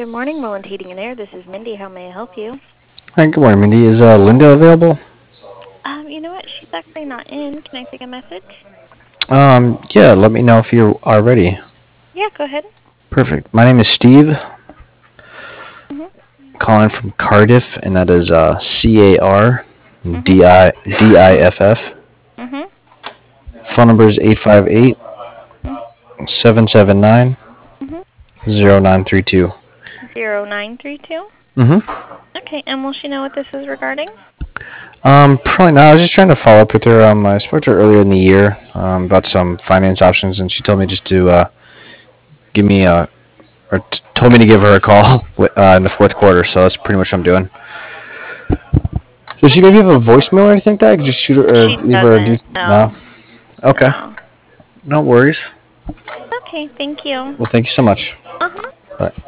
Good morning, Mullen Heating and Air. This is Mindy. How may I help you? Hi, good morning, Mindy. Is Linda available? You know what? She's actually not in. Can I take a message? Yeah, let me know if you are ready. Yeah, go ahead. Perfect. My name is Steve, Mhm. calling from Cardiff, and that is Mhm. CARDIFF. Mhm. Phone number is 858 Mhm. 779 Mhm. 0932. 0932. Mm-hmm. Okay, and will she know what this is regarding? Probably not. I was just trying to follow up with her. I spoke to her earlier in the year about some finance options, and she told me just to give me a, or told me to give her a call in the fourth quarter. So that's pretty much what I'm doing. Does she maybe have a voicemail or anything like that? I could just shoot her or She leave her a doesn't. no. No. Okay. No. No worries. Okay, thank you. Well, thank you so much. Uh huh. Bye.